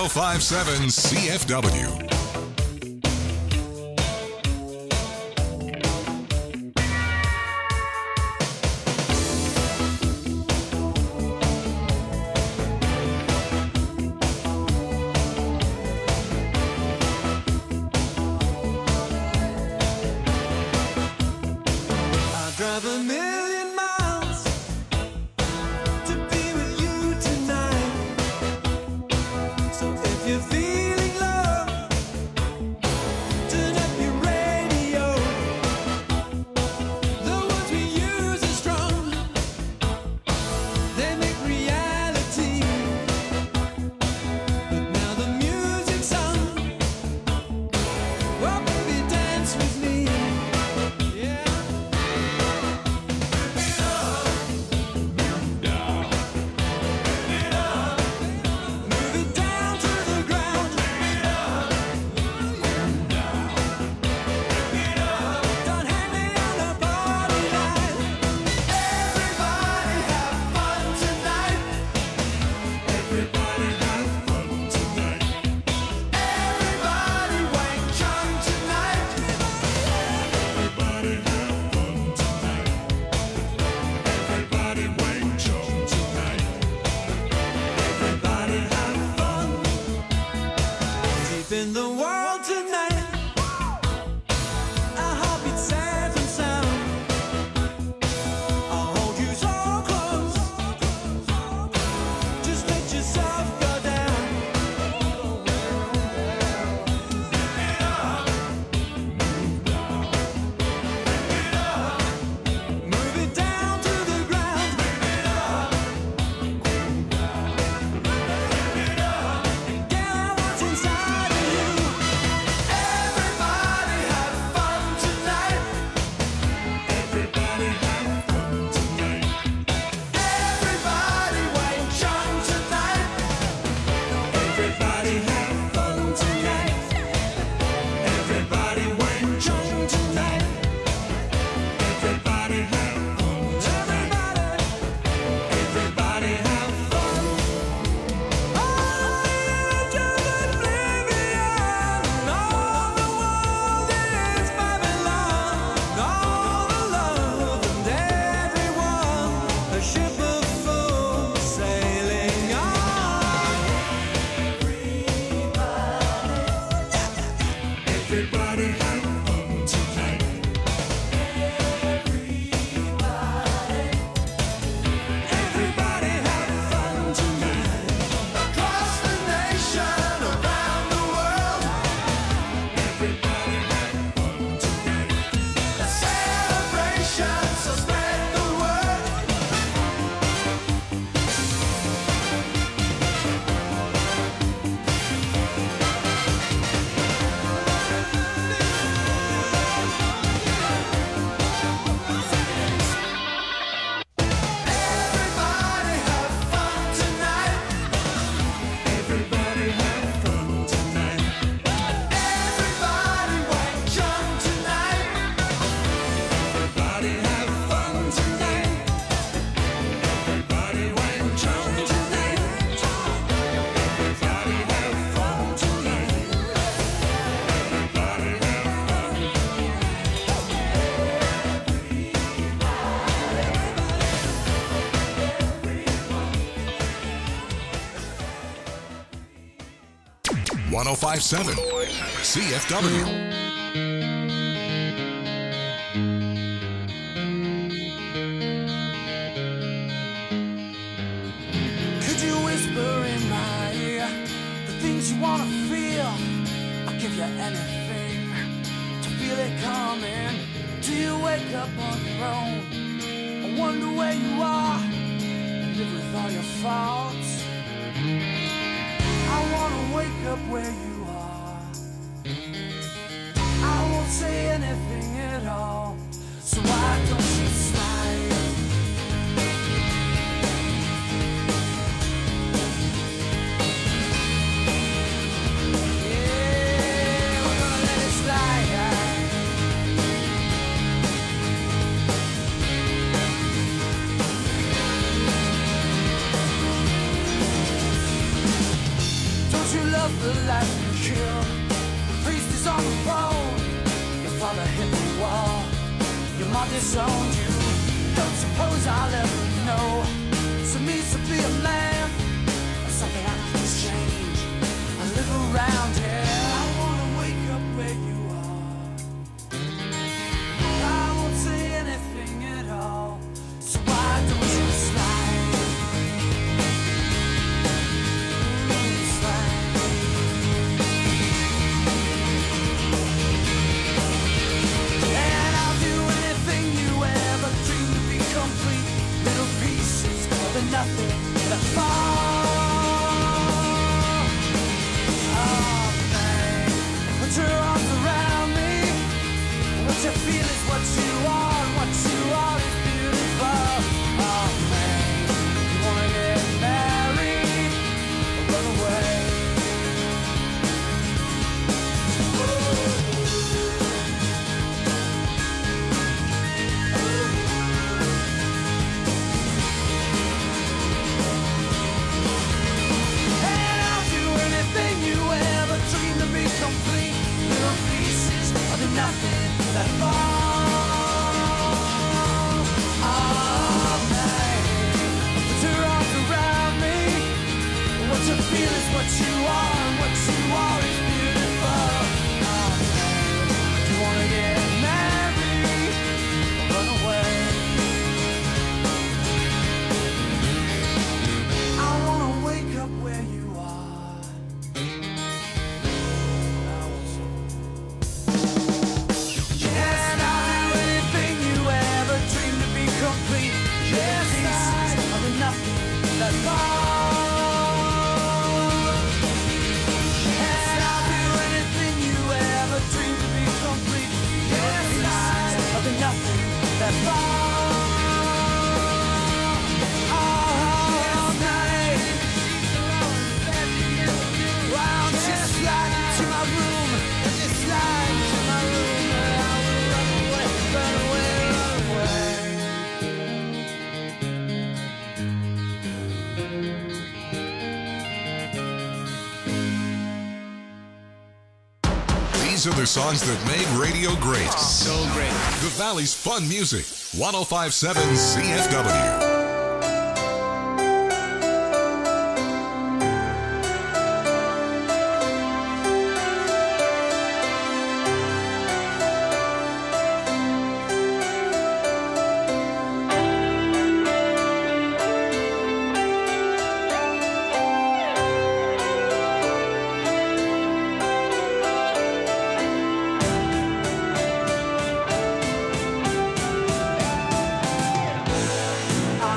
1057 CFW. Drive a million miles to be with you tonight. So if you're feeling low, turn up your radio. The words we use are strong, they make reality. But now the music's on. Well, baby, dance with me. Yeah. In the world tonight, our heartbeats safe and sound. I'll hold you so close, just let yourself go down. Move it down to the ground. Get out what's inside of you. Everybody have fun tonight. Everybody have fun tonight. Everybody Wayne Chung tonight. Everybody have fun tonight. Everybody Wayne Chung tonight. Everybody have fun tonight. Everybody have fun. Oh, just oblivion. All the world is Babylon. All the love and everyone, a ship of fools sailing on. Everybody have fun tonight. Everybody have fun tonight. Across the nation, around the world. Everybody have fun tonight. A celebration, so spread the word. Everybody have fun tonight. Everybody have fun tonight. Everybody Wayne Chung tonight. Everybody have fun tonight. Everybody Wayne Chung tonight. Everybody have fun tonight. Everybody have fun. 1057 CFW. Could you whisper in my ear the things you wanna feel? I'll give you anything to feel it coming. Do you wake up on your own? I wonder where you are and live with all your faults. I wanna wake up where you are. I won't say anything at all. So why don't you smile? Yeah, we're gonna let it slide. Don't you love the life you killed. The priest is on the phone. Your father hit the wall. Your mom disowned you. Don't suppose I'll ever know. So it means to be a man. Something I can change. I live around here. I wanna wake up where you are. I won't say anything at all. So why don't you slide? Slide. And I'll do anything you ever dreamed to be complete. Little pieces of the nothing that fall. Put your arms around me. What you feel is what you are, and what you are is beautiful. Oh man, you wanna get married or run away? And I'll do anything you ever dreamed to be complete. Little pieces of the nothing that fall. Oh man, put your arms around me. What you feel is what you are, and what you are is beautiful. Oh man, you wanna get married or run away? I wanna wake up where you are. Yes, I'll do anything you ever dreamed to be complete. Yes, pieces of the nothing that falls. Yes, I'll do anything you ever dreamed to be complete. Yes, pieces of the nothing that falls. Oh, night. Why don't you slide into my room? Just slide into my room. I will run away, run away, run away. These are the songs that made radio great. So great. The Valley's fun music. 1057 CFW. I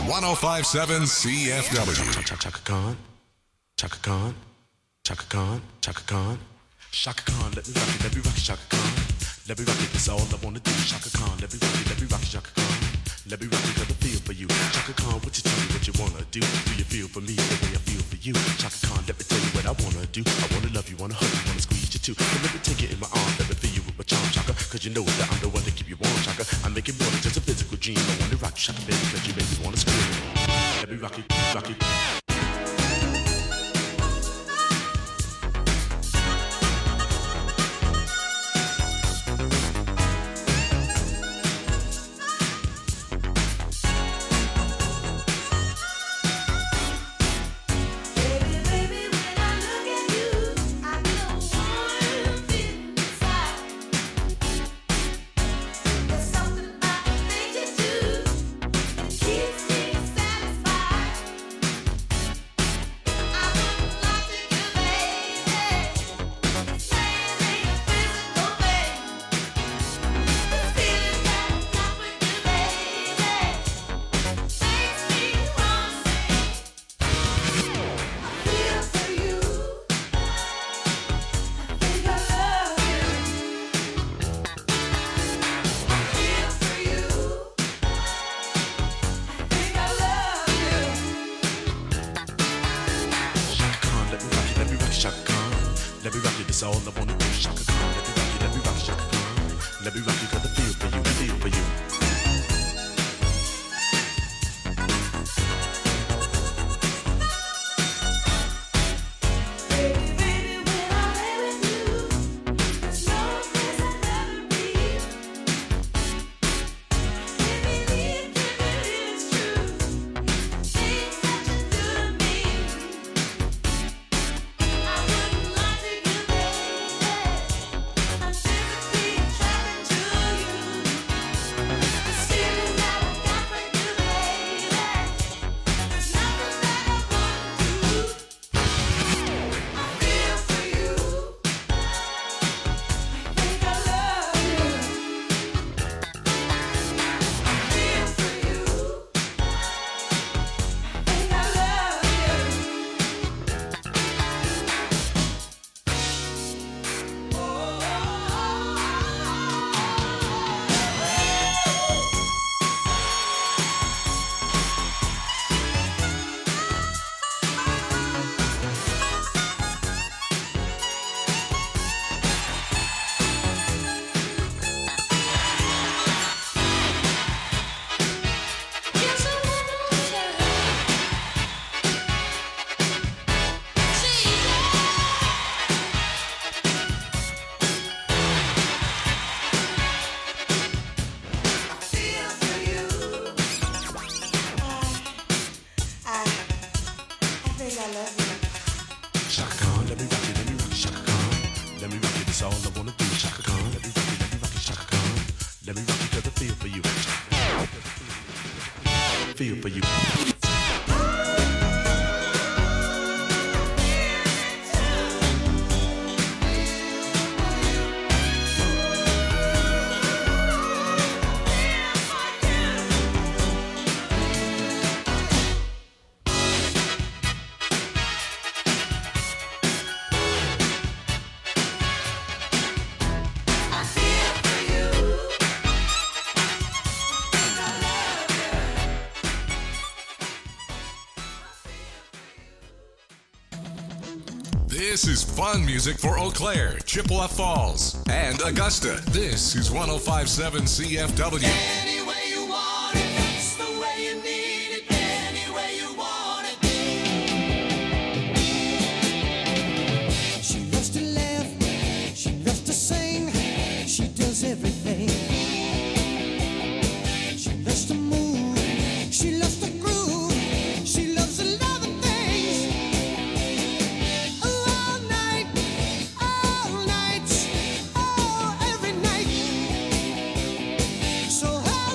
1057 CFW. Chaka Khan, Chaka Khan, Chaka Khan, Chaka Khan, Chaka Khan, let me rock it, Chaka Khan. Let me rock it, that's all I wanna do. Chaka Khan, let me rock it, Chaka Khan. Let me rock it, got the feel for you. Chaka Khan, what you tell me what you wanna do? Do you feel for me the way I feel for you? Chaka Khan, let me tell you what I wanna do. I wanna love you, wanna hug you, wanna squeeze you too. So let me take it in my arms, let me feel you with my charm, Chaka. Cause you know that I'm the one to keep you warm, Chaka. I make it more than just a physical dream. I wanna rock you, Chaka, baby, cause you make me wanna scream. Let me rock it, rock it. All I wanna do is Chaka Khan. Let me rock it, Chaka Khan. Let me rock it, got the feel for you, feel for you. Feel for you. This is fun music for Eau Claire, Chippewa Falls, and Augusta. This is 1057 CFW. Any way you want it, that's the way you need it. Any way you want it. She loves to laugh, she loves to sing, she does everything. She loves to move, she loves to groove, she loves a lot of things. All night, oh, every night. So how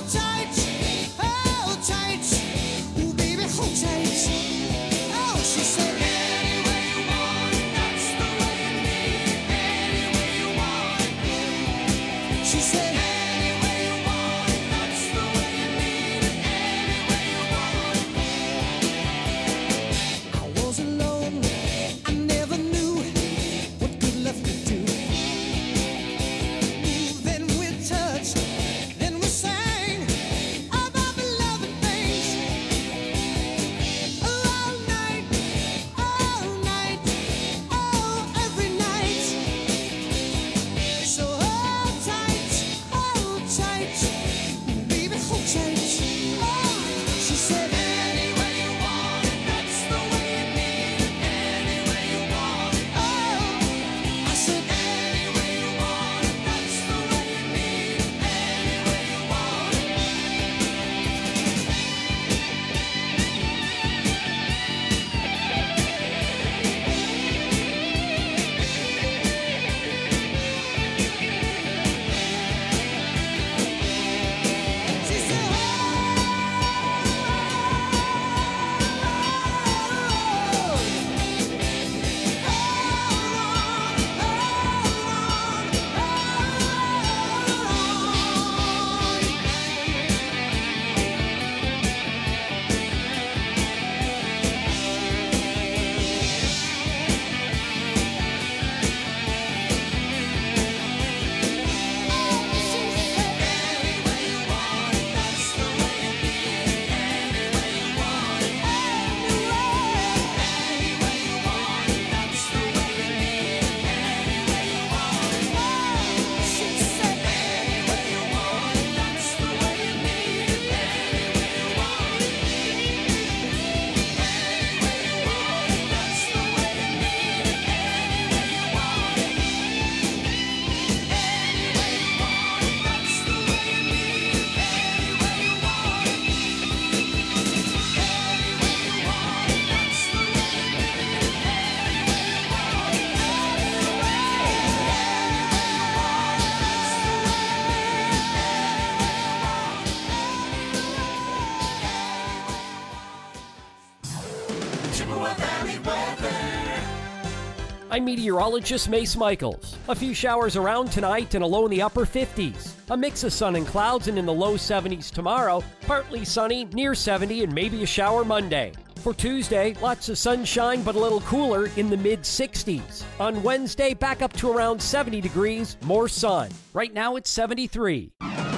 I'm meteorologist Mace Michaels. A few showers around tonight and a low in the upper 50s. A mix of sun and clouds and in the low 70s tomorrow. Partly sunny, near 70, and maybe a shower Monday. For Tuesday, lots of sunshine but a little cooler in the mid-60s. On Wednesday, back up to around 70 degrees, more sun. Right now it's 73.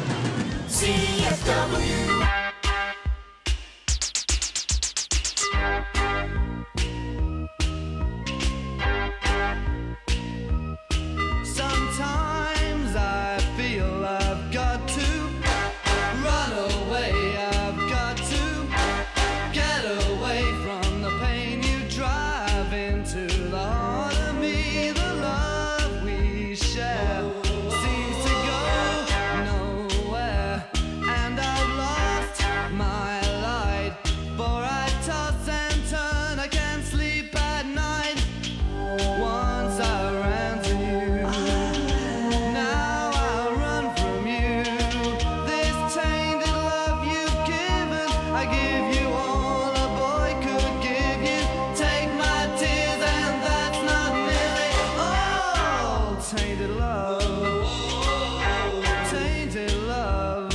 CFW. Sometimes I feel I've got to run away. I've got to get away from the pain you drive into the heart of me. The love we share seems to go nowhere, and I've lost my light. For I toss and turn, I can't sleep at night. Once I ran to you, now I run from you. This tainted love you've given, I give you all a boy could give you. Take my tears and that's not nearly all. Tainted love, tainted love.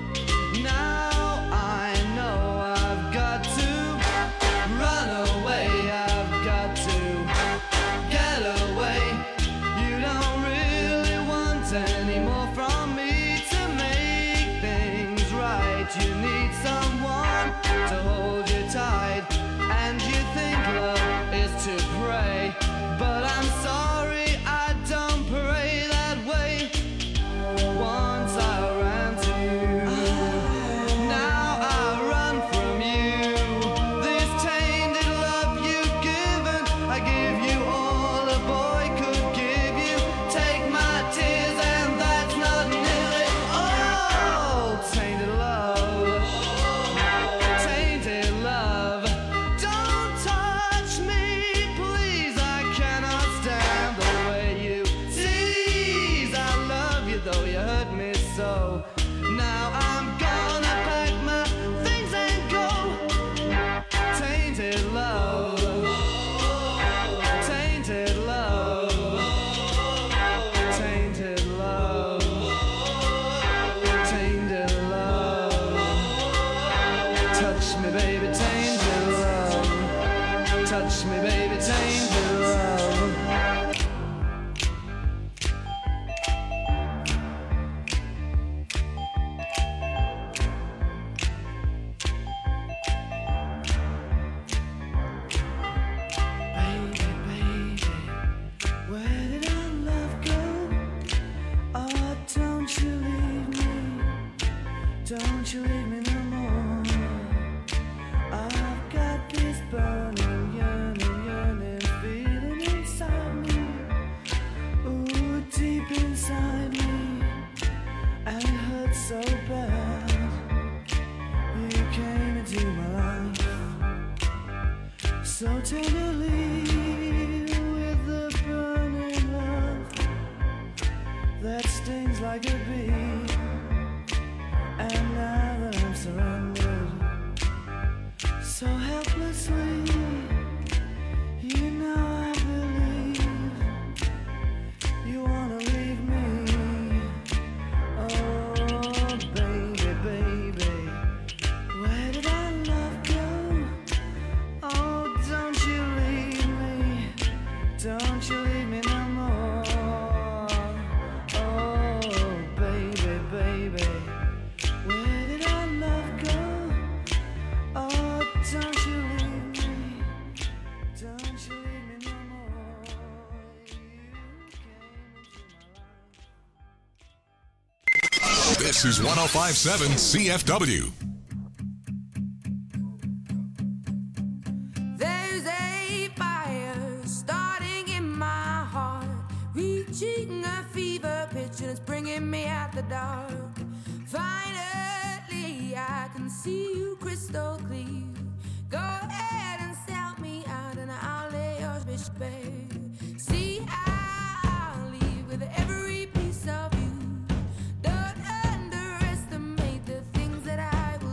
Now I know I've got to run away. I've got to get away. You don't really want any more from me to make things right. You need someone to hold you tight, and you think love is to pray. But I'm sorry, I don't pray that way. Once I ran to you, now I run from you. This tainted love you've given, I give you all a boy could give you. Take my tears and that's not nearly all. Tainted love, tainted love. Don't touch me, please. I cannot stand the way you tease. I love you though you hurt me so. Now I'm gonna pack my things and go. Tainted love, tainted love, tainted love, tainted love. Touch me, baby, tainted love. Touch me, baby, tainted love. Baby, baby, where did our love go? Oh, don't you leave me. Don't you leave me no more. I've got this burning, yearning feeling inside me. Ooh, deep inside me. And it hurts so bad. You came into my life so tenderly, with the burning love that stings like a bee. And now that I'm surrendered so helplessly, you know I believe you wanna leave me. Oh, baby, baby, where did our love go? Oh, don't you leave me. Don't you leave me no more. Oh, baby, baby, where did our love go? Oh, don't you leave me. Don't you leave me no more. You came into my life. This is 1057 CFW. There's a fire starting in my heart, reaching a fever pitch, and it's bringing me out the dark. Finally, I can see you crystal clear. Go ahead and sell me out, and I'll lay yours bare. See, I'll leave with every piece of you. Don't underestimate the things that I will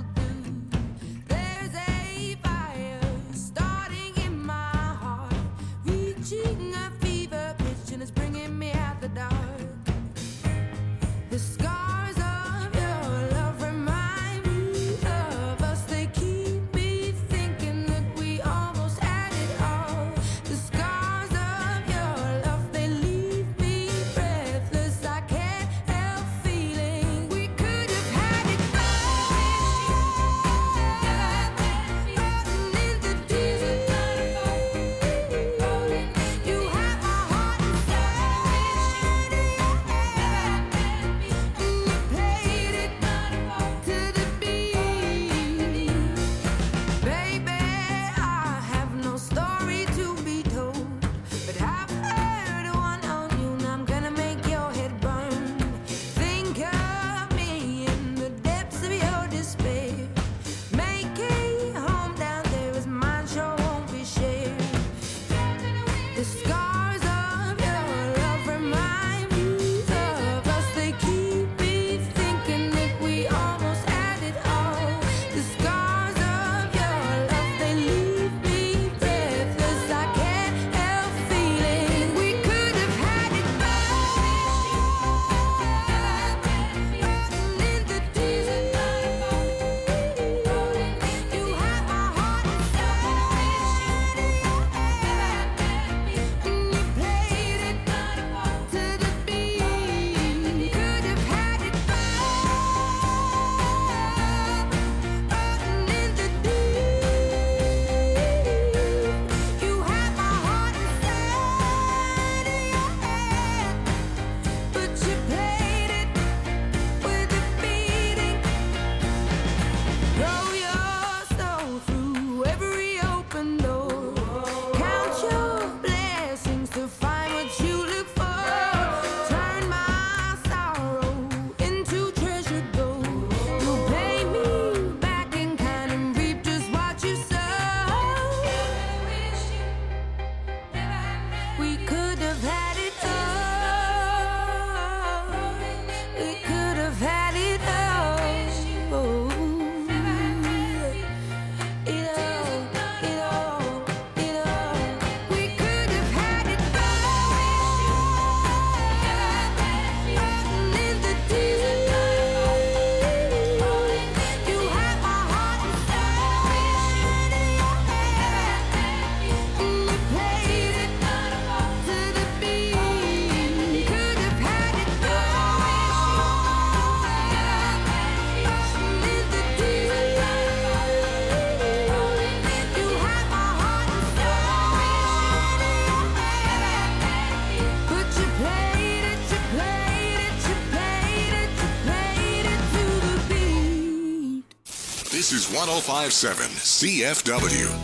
This is 105.7 CFW.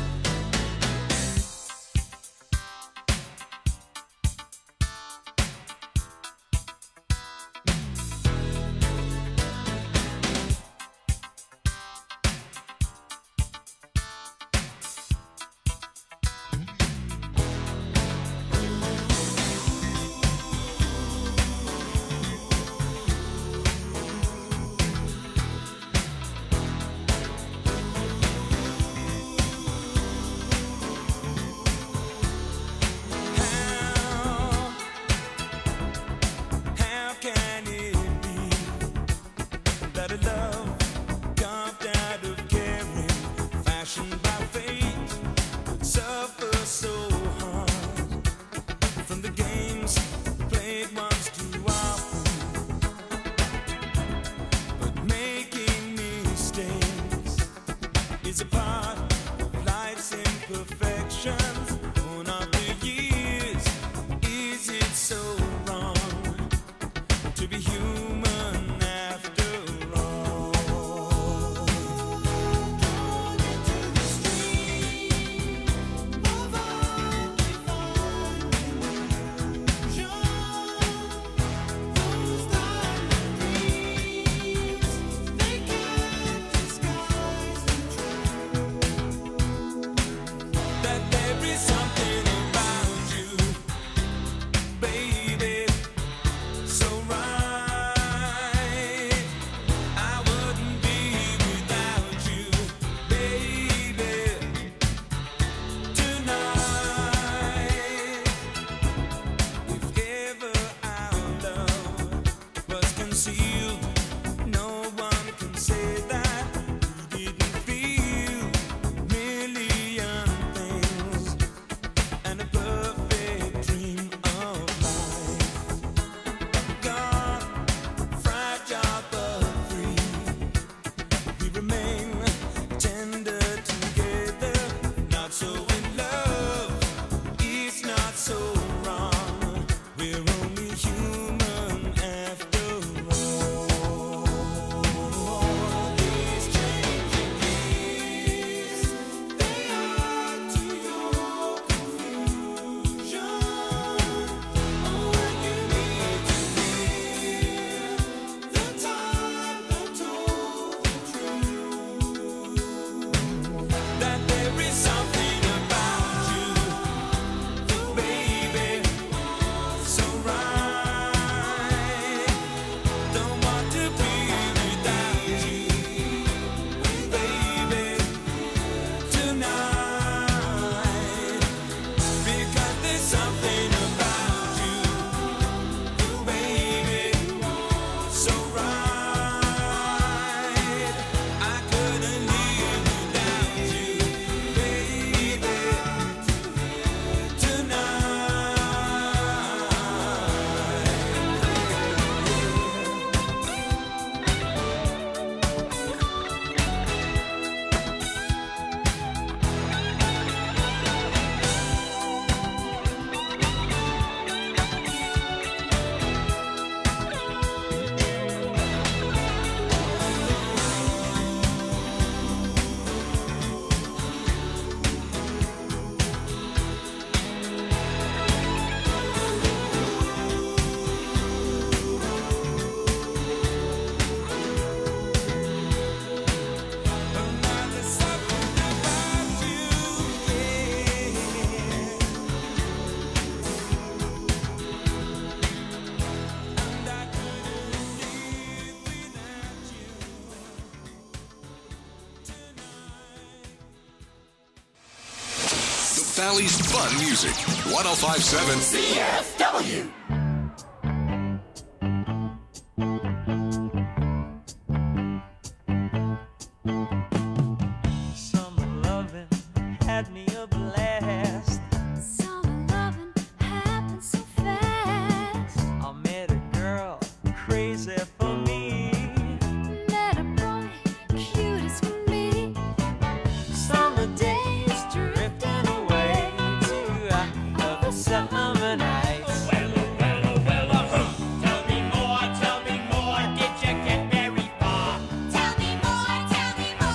Valley's fun music. 105.7 CFW. Tell me more, did you get very far? Tell me more,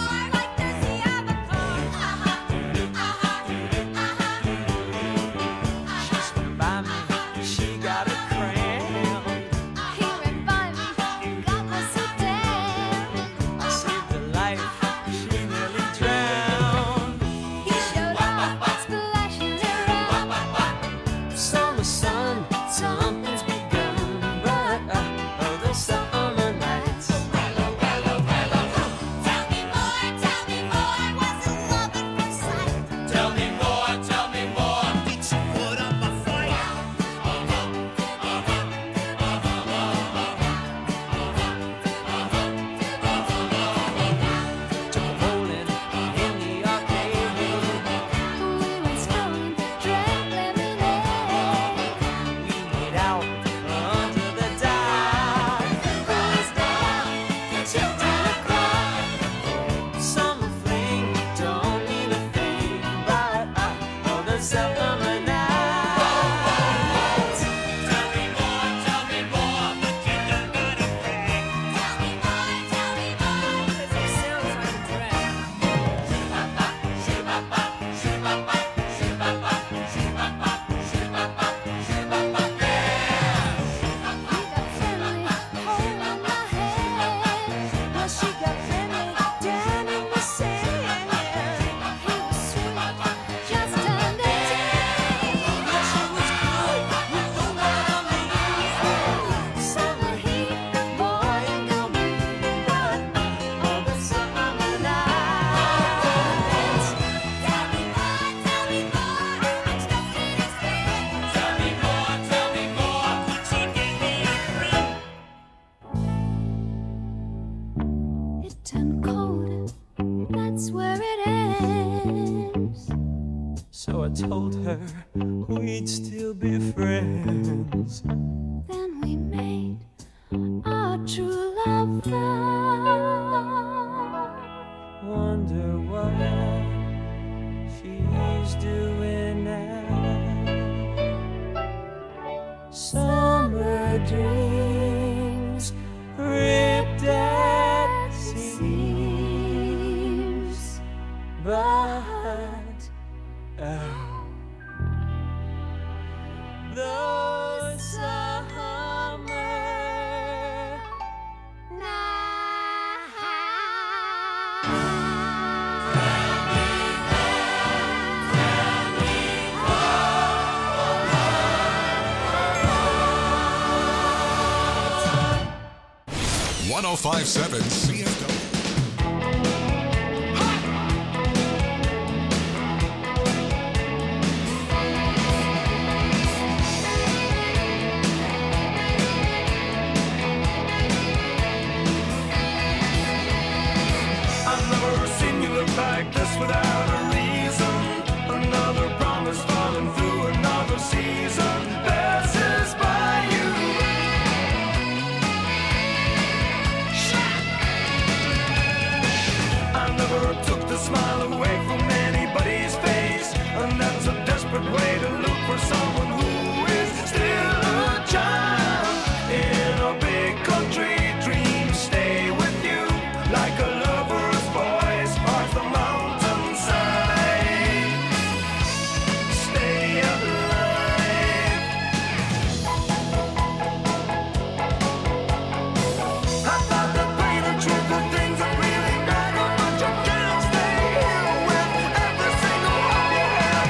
and cold, that's where it ends. So I told her we'd still be friends. Then we made our true love vow. Wonder what she's doing now. Summer dreams ripped at seams, but those summer nights. 105.7 CFW. Like this without a reason. Another promise falling through another season passes by you. I never took the smile away from anybody's face, and that's a desperate way to look for someone who is still a child in a big country dream. Stay with you like a lover's voice parts the mountainside. Stay alive. I thought that pain and truth were things that really matter, but you can't stay here with every single one you have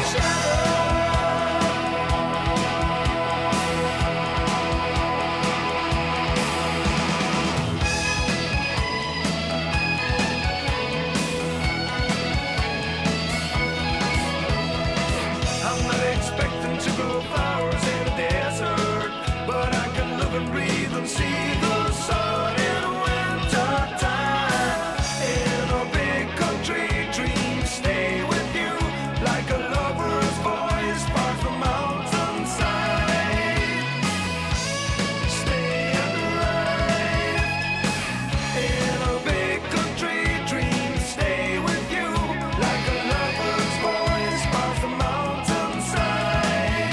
I'm not expecting to grow flowers in a desert, but I can live and breathe and see the sun in winter time. In a big country dream, stay with you like a lover's voice parts the mountainside. Stay alive. In a big country dream, stay with you like a lover's voice parts the mountainside.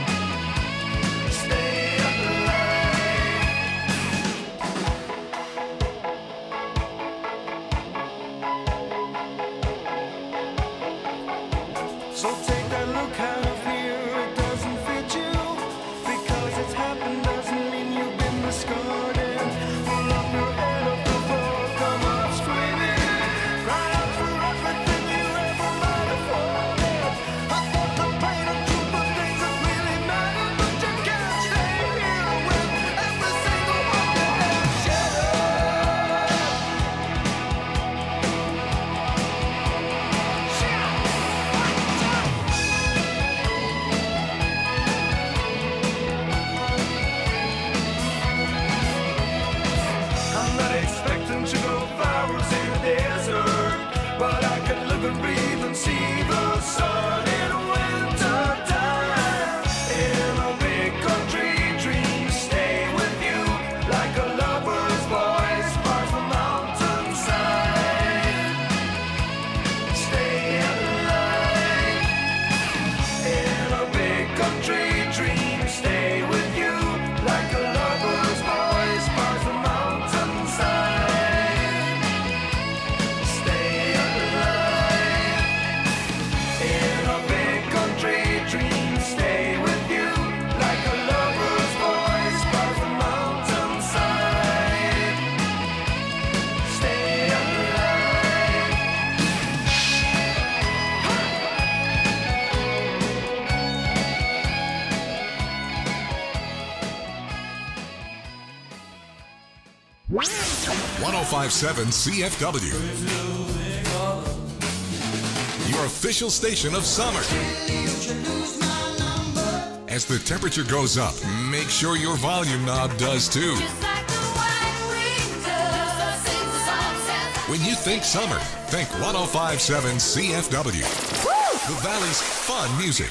Stay alive. So take that look out of here, it doesn't fit you. Because it's happened doesn't mean you've been discarded. Pull up your head off the floor, come up screaming. Cry out for everything you ever might have wanted. I thought the pain and truth were things that really matter, but you can't stay here with every single one you have shattered. I'm not expecting to grow flowers in a desert, but I can live and breathe and see the sun in winter time. In a big country dream, stay with you like a lover's voice parts the mountainside. Stay alive. In a big country dream, stay with you like a lover's voice parts the mountainside. Stay alive. In a big country dream, stay with you like a lover's voice parts the mountainside. Stay alive. 105.7 CFW. Your official station of summer. As the temperature goes up, make sure your volume knob does too. When you think summer, think 105.7 CFW. The Valley's fun music.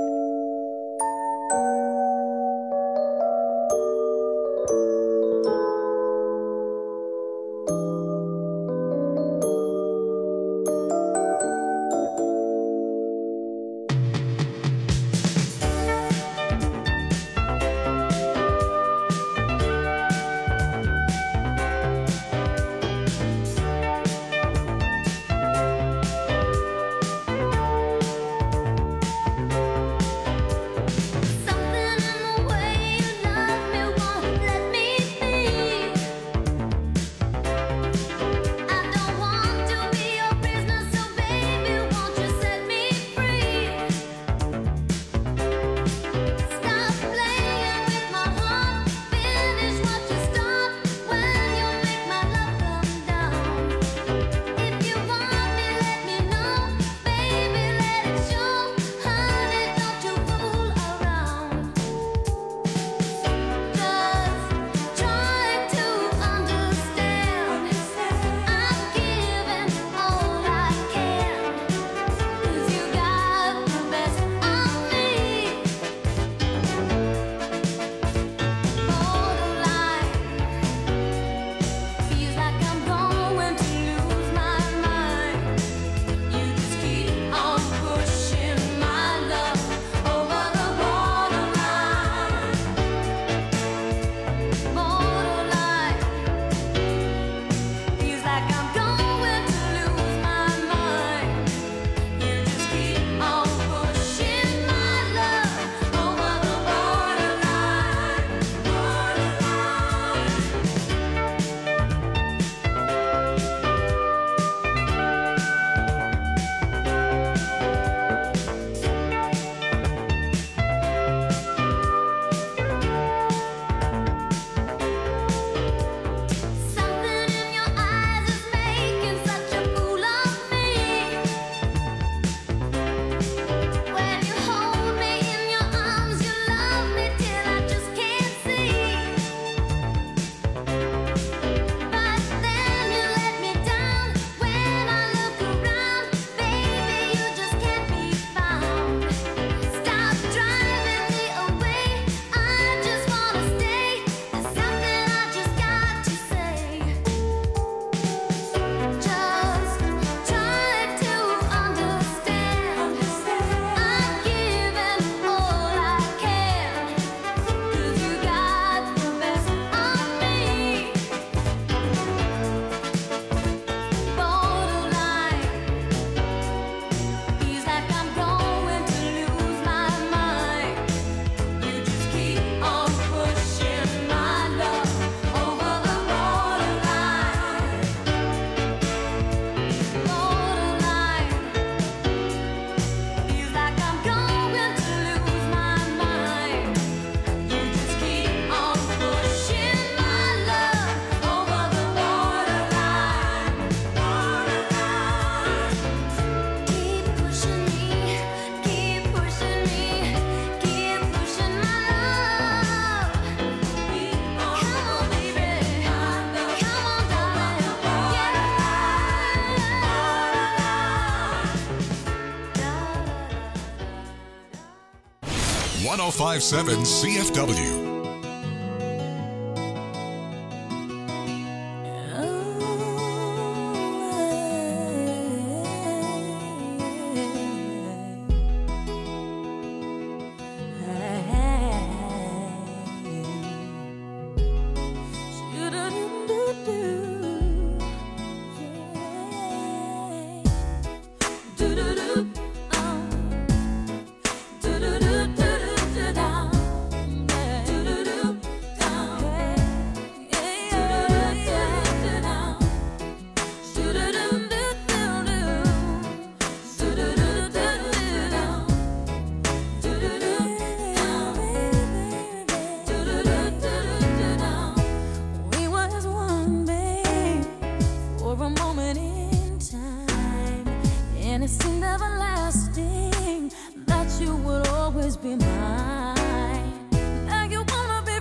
.105.7 CFW.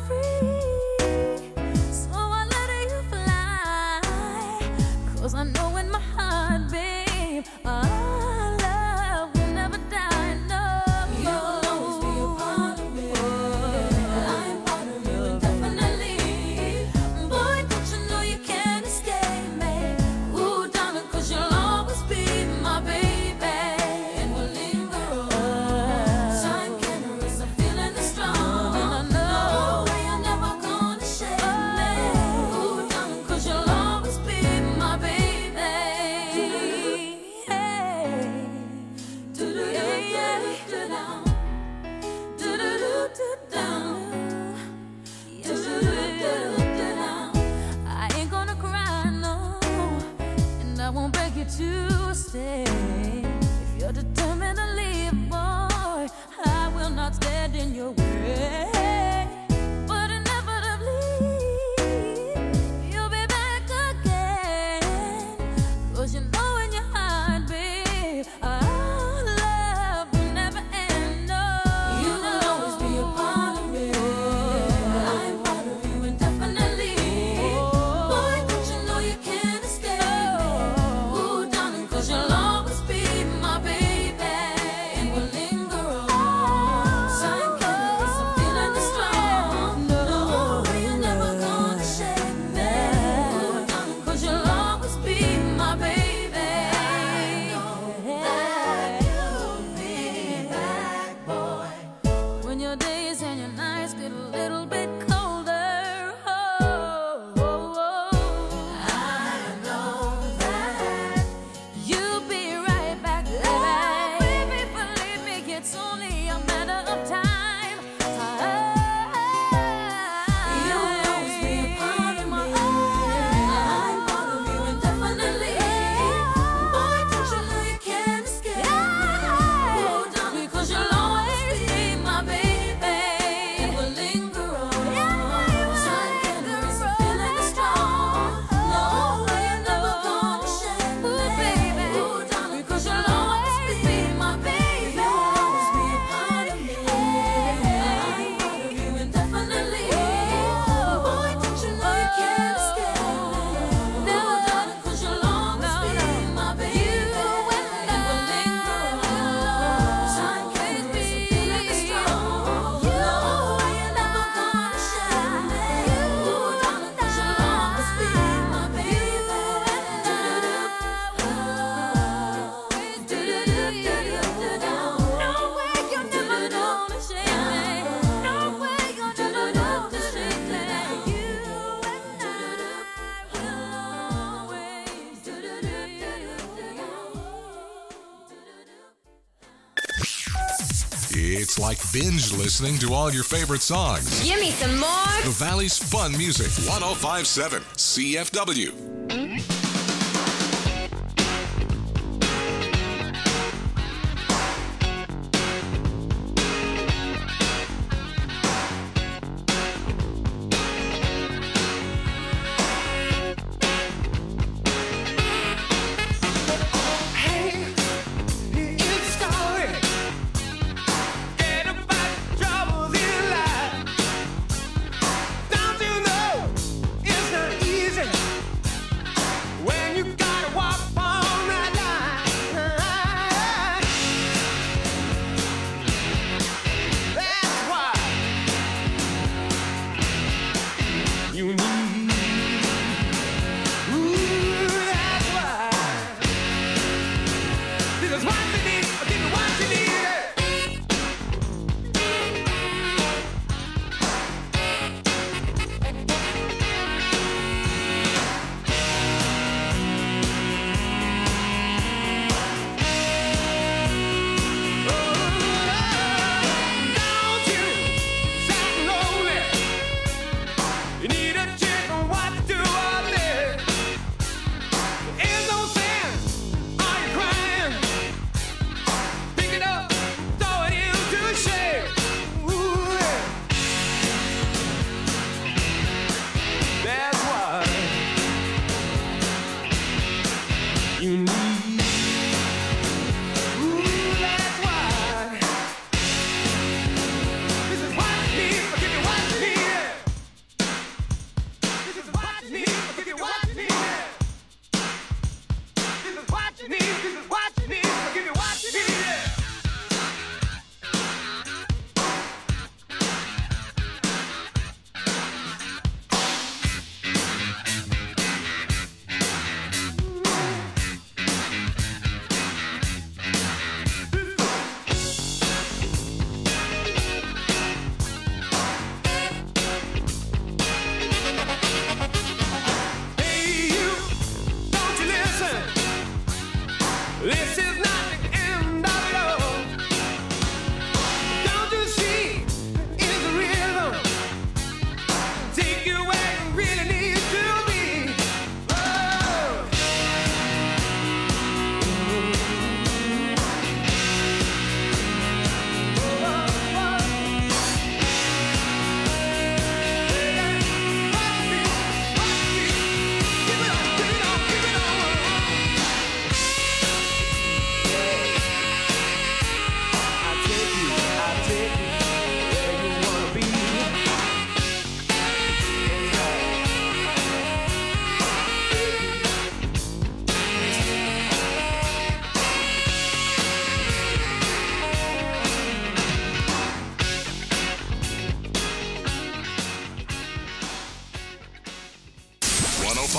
I know my heart, babe. Our love will never die, no. You'll always be a part of me. I'm part of you indefinitely. Boy, don't you know you can't escape me? Ooh, darling, 'cause you'll always be my baby. And we'll linger on. Time can't erase the feeling that's strong. And I know you're never gonna shake me. Ooh, darling, 'cause you'll always be my baby. Hey. Do-do-do-do-do-down. Do-do-do-do-down. Do-do-do-do-do-down. I ain't gonna cry, no, and I won't beg you to stay. If you're determined to leave, boy, I will not stand in your way. But inevitably, you'll be back again. 'Cause you know in your heart, babe, our love will never end, no. You'll always be a part of me. I'm part of you indefinitely. Boy, don't you know you can't escape me? Ooh, darling, 'cause you'll always be my baby. And we'll linger on. Time can't erase the feeling that's strong. No, you're never gonna shake me. Ooh, darling, 'cause you'll always be my baby. You'll be back, boy. When your days and your nights get a little bit colder, I know that you'll be right back, baby. Believe me, it's only a matter of time. You'll always be a part of me. I'm part of you indefinitely. Boy, don't you know you can't escape me? Oh, darling, 'cause you'll always be my baby. And we'll linger on. Time can't erase the feeling that's strong. No, you're never gonna shake me, baby. Oh, darling, 'cause you'll always be my baby. You'll always be a part of me. I'm part of you indefinitely. Boy, don't you know you can't escape me? No, darling, 'cause you'll always be my baby. And we'll linger on. Time can't erase the feeling that's strong. No, you're never gonna shake me. Oh, darling, 'cause you'll always be my baby. No way you're never gonna shake me. No way you're never gonna shake me. You and I will always It's like binge listening to all your favorite songs. Give me some more. The Valley's Fun Music 1057 CFW. Don't you know it's not easy when you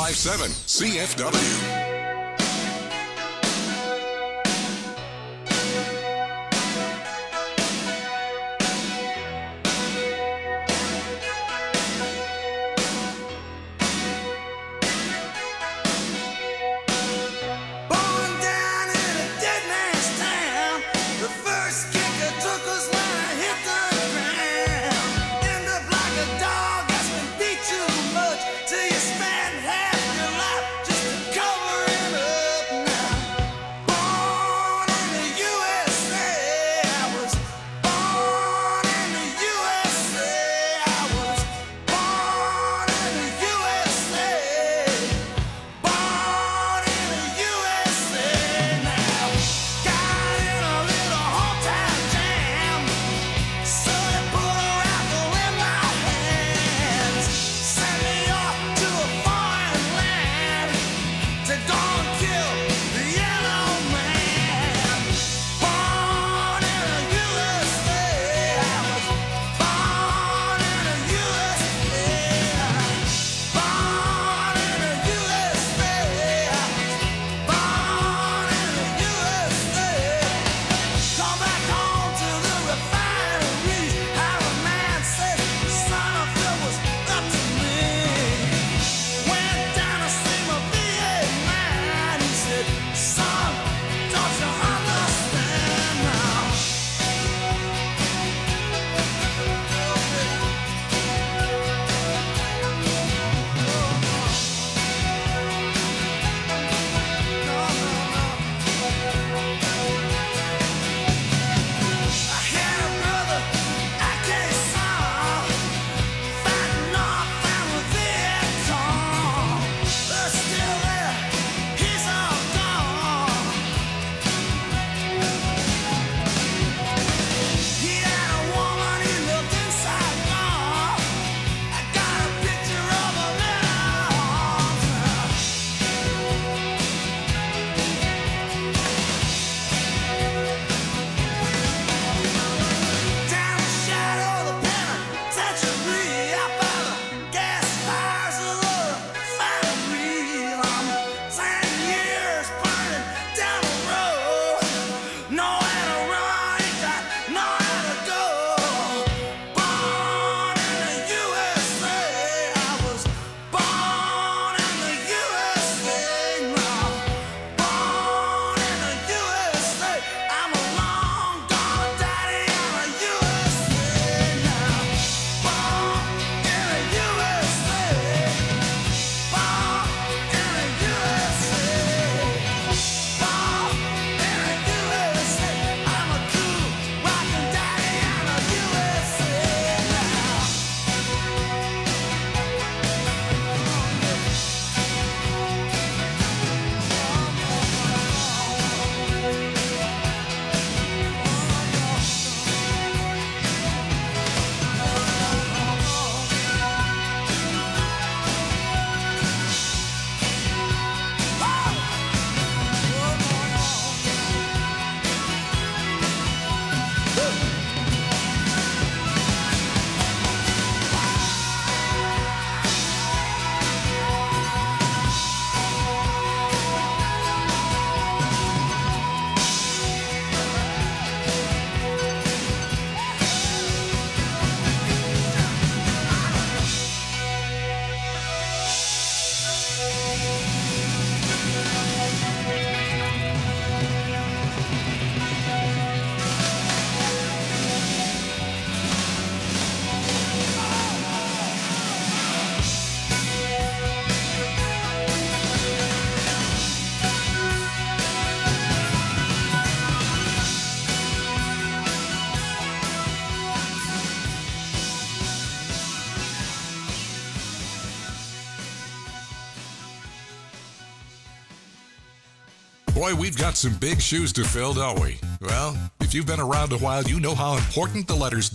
1057 CFW. Boy, we've got some big shoes to fill, don't we? Well, if you've been around a while, you know how important the letters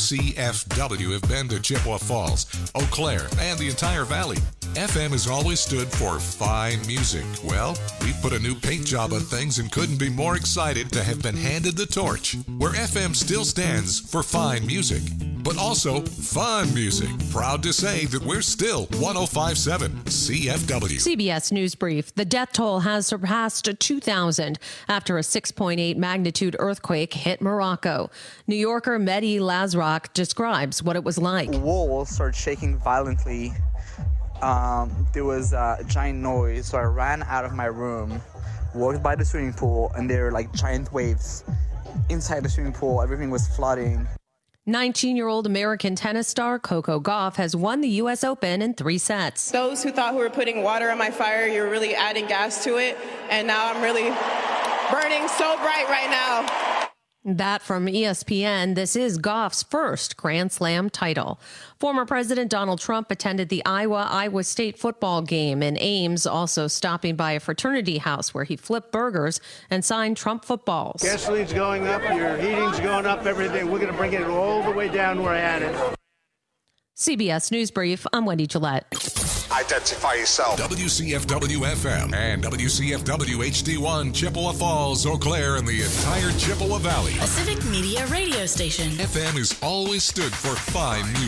WCFW have been to Chippewa Falls, Eau Claire, and the entire valley. FM has always stood for fine music. Well, we've put a new paint job on things and couldn't be more excited to have been handed the torch, where FM still stands for fine music. but also fun music. Proud to say that we're still 105.7 CFW. CBS News Brief. The death toll has surpassed 2,000 after a 6.8 magnitude earthquake hit Morocco. New Yorker Mehdi Lazraq describes what it was like. The walls started shaking violently. There was a giant noise, so I ran out of my room, walked by the swimming pool, and there were like giant waves inside the swimming pool. Everything was flooding. 19-year-old American tennis star Coco Gauff has won the U.S. Open in 3 sets. Those who thought we were putting water on my fire, you're really adding gas to it, and now I'm really burning so bright right now. That from ESPN. This is Gauff's first Grand Slam title. Former President Donald Trump attended the Iowa State football game in Ames, also stopping by a fraternity house where he flipped burgers and signed Trump footballs. Gasoline's going up, your heating's going up, everything. We're going to bring it all the way down where I had it. CBS News Brief, I'm Wendy Gillette. Identify yourself. WCFW-FM and WCFW-HD1, Chippewa Falls, Eau Claire, and the entire Chippewa Valley. A civic media radio station. FM has always stood for fine music.